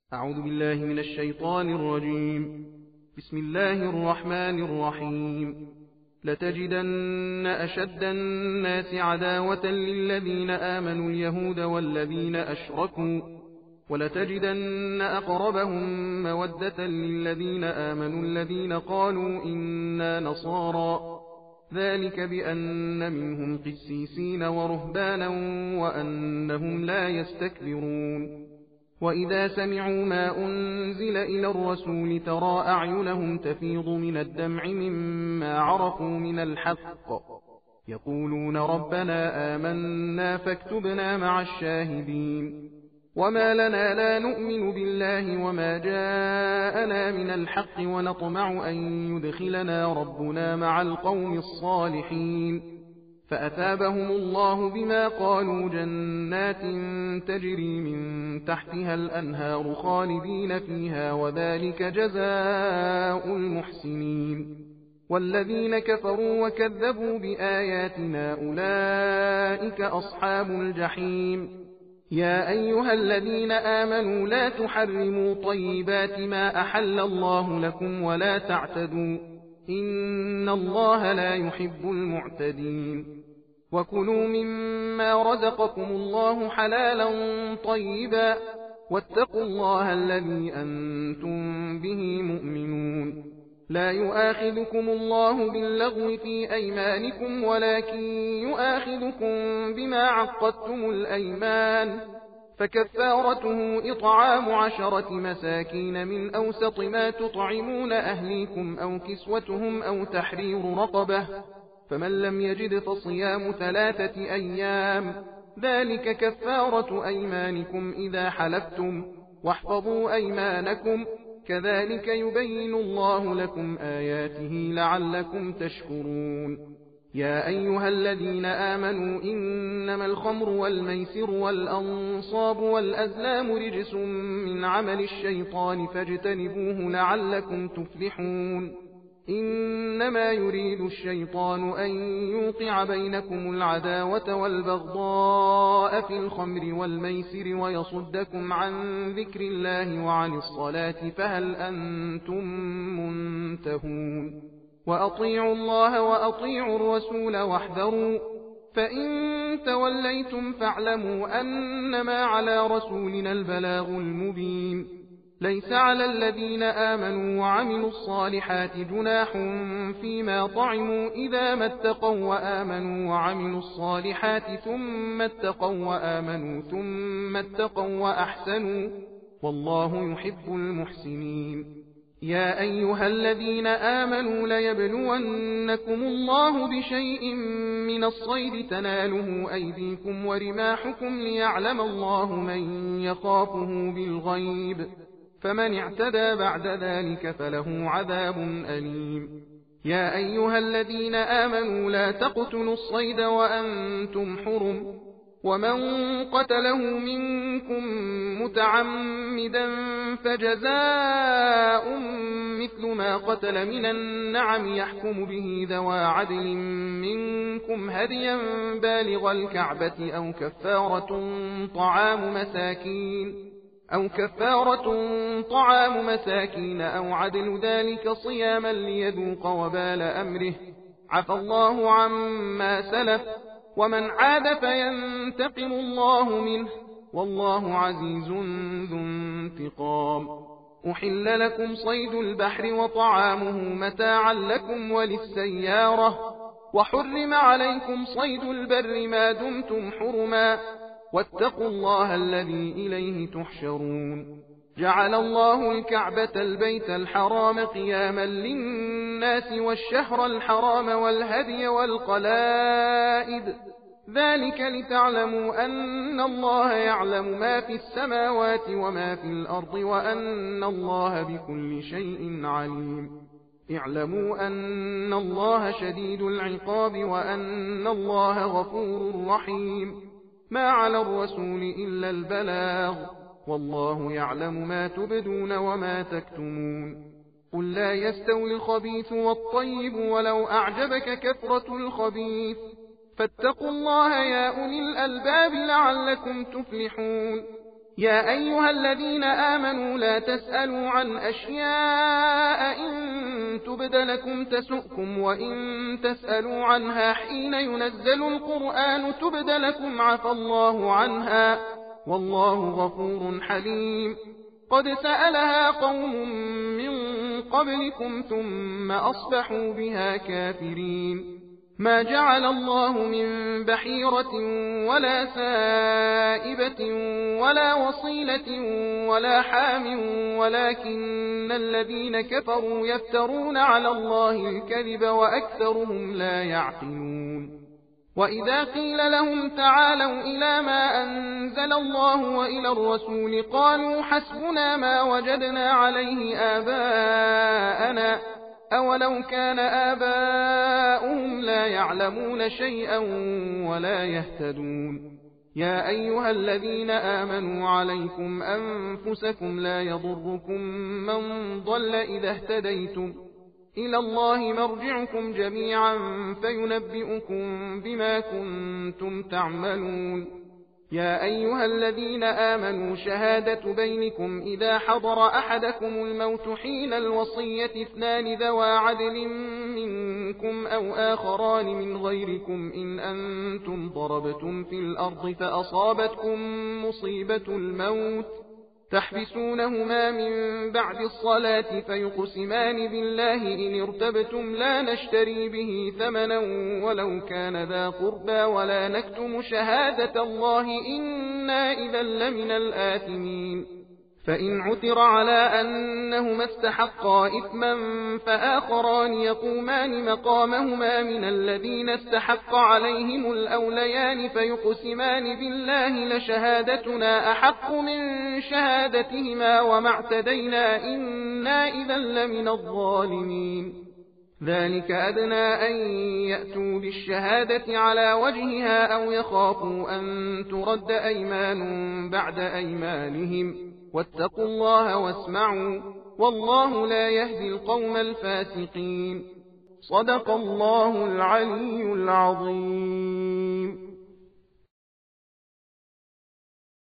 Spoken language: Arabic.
أعوذ بالله من الشيطان الرجيم. بسم الله الرحمن الرحيم. لتجدن أشد الناس عداوة للذين آمنوا اليهود والذين أشركوا، ولتجدن أقربهم مودة للذين آمنوا الذين قالوا إنا نصارى، ذلك بأن منهم قسيسين ورهبانا وأنهم لا يستكبرون. وإذا سمعوا ما أنزل إلى الرسول ترى أعينهم تفيض من الدمع مما عرفوا من الحق، يقولون ربنا آمنا فاكتبنا مع الشاهدين. وما لنا لا نؤمن بالله وما جاءنا من الحق ونطمع أن يدخلنا ربنا مع القوم الصالحين، فأثابهم الله بما قالوا جنات تجري من تحتها الأنهار خالدين فيها، وذلك جزاء المحسنين. والذين كفروا وكذبوا بآياتنا أولئك أصحاب الجحيم. يا أيها الذين آمنوا لا تحرموا طيبات ما أحل الله لكم ولا تعتدوا، إن الله لا يحب المعتدين. وكلوا مما رزقكم الله حلالا طيبا، واتقوا الله الذي أنتم به مؤمنون. لا يؤاخذكم الله باللغو في أيمانكم، ولكن يؤاخذكم بما عقدتم الأيمان، فكفارته إطعام 10 مساكين من أوسط ما تطعمون أهليكم أو كسوتهم أو تحرير رقبة، فمن لم يجد فصيام 3 أيام، ذلك كفارة أيمانكم إذا حلفتم، واحفظوا أيمانكم، كذلك يبين الله لكم آياته لعلكم تشكرون. يا أيها الذين آمنوا إنما الخمر والميسر والأنصاب والأزلام رجس من عمل الشيطان فاجتنبوه لعلكم تفلحون. إنما يريد الشيطان أن يوقع بينكم العداوة والبغضاء في الخمر والميسر ويصدكم عن ذكر الله وعن الصلاة، فهل أنتم منتهون؟ وأطيعوا الله وأطيعوا الرسول واحذروا، فإن توليتم فاعلموا أنما على رسولنا البلاغ المبين. ليس على الذين آمنوا وعملوا الصالحات جناح فيما طعموا إذا ما اتقوا وآمنوا وعملوا الصالحات ثم اتقوا وآمنوا ثم اتقوا وأحسنوا، والله يحب المحسنين. يا أيها الذين آمنوا ليبلونكم الله بشيء من الصيد تناله أيديكم ورماحكم ليعلم الله من يخافه بالغيب، فمن اعتدى بعد ذلك فله عذاب أليم. يا أيها الذين آمنوا لا تقتلوا الصيد وأنتم حرم، ومن قتله منكم متعمدا فجزاء مثل ما قتل من النعم يحكم به ذوى عدل منكم هديا بالغ الكعبة أو كفارة طعام مساكين أو عدل ذلك صياما ليذوق وبال أمره، عفى الله عما سلف، ومن عاد فينتقم الله منه، والله عزيز ذو انتقام. أحل لكم صيد البحر وطعامه متاعا لكم وللسيارة، وحرم عليكم صيد البر ما دمتم حرما، واتقوا الله الذي إليه تحشرون. جعل الله الكعبة البيت الحرام قياما للناس والشهر الحرام والهدي والقلائد، ذلك لتعلموا أن الله يعلم ما في السماوات وما في الأرض وأن الله بكل شيء عليم. اعلموا أن الله شديد العقاب وأن الله غفور رحيم. ما على الرسول إلا البلاغ، والله يعلم ما تبدون وما تكتمون. قل لا يستوي الخبيث والطيب ولو أعجبك كثرة الخبيث، فاتقوا الله يا أولي الألباب لعلكم تفلحون. يا أيها الذين آمنوا لا تسألوا عن أشياء إن تبد لكم تسؤكم وإن تسألوا عنها حين ينزل القرآن تبد لكم عفى الله عنها والله غفور حليم. قد سألها قوم من قبلكم ثم أصبحوا بها كافرين. ما جعل الله من بحيرة ولا سائبة ولا وصيلة ولا حام ولكن الذين كفروا يفترون على الله الكذب وأكثرهم لا يعقلون. وإذا قيل لهم تعالوا إلى ما أنزل الله وإلى الرسول قالوا حسبنا ما وجدنا عليه آباءنا أولو كان آباؤهم لا يعلمون شيئا ولا يهتدون. يا أيها الذين آمنوا عليكم أنفسكم لا يضركم من ضل إذا اهتديتم إلى الله مرجعكم جميعا فينبئكم بما كنتم تعملون. يا أيها الذين آمنوا شهادة بينكم إذا حضر أحدكم الموت حين الوصية اثنان ذوى عدل منكم أو آخران من غيركم إن أنتم ضربتم في الأرض فأصابتكم مصيبة الموت تحبسونهما من بعد الصلاة فيقسمان بالله إن ارتبتم لا نشتري به ثمنا ولو كان ذا قربى ولا نكتم شهادة الله إنا إذا لمن الآثمين. فإن عثر على أنهما استحقا إثما فآخران يقومان مقامهما من الذين استحق عليهم الأوليان فيقسمان بالله لشهادتنا أحق من شهادتهما وما اعتدينا إنا إذا لمن الظالمين. ذلك أدنى أن يأتوا بالشهادة على وجهها أو يخافوا أن ترد أيمان بعد أيمانهم واتقوا الله واسمعوا والله لا يهدي القوم الفاسقين. صدق الله العلي العظيم.